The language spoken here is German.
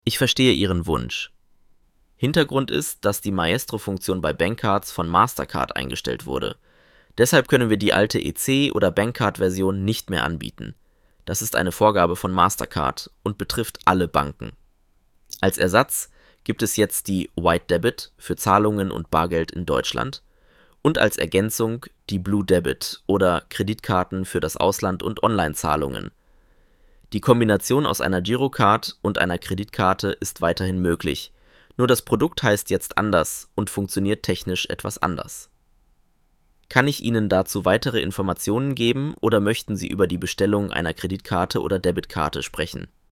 Ich verstehe Ihren Wunsch. Hintergrund ist, dass die Maestro-Funktion bei Bankcards von Mastercard eingestellt wurde. Deshalb können wir die alte EC- oder Bankcard-Version nicht mehr anbieten. Das ist eine Vorgabe von Mastercard und betrifft alle Banken. Als Ersatz gibt es jetzt die White Debit für Zahlungen und Bargeld in Deutschland und als Ergänzung die Blue Debit oder Kreditkarten für das Ausland und Online-Zahlungen. Die Kombination aus einer Girocard und einer Kreditkarte ist weiterhin möglich, nur das Produkt heißt jetzt anders und funktioniert technisch etwas anders. Kann ich Ihnen dazu weitere Informationen geben oder möchten Sie über die Bestellung einer Kreditkarte oder Debitkarte sprechen?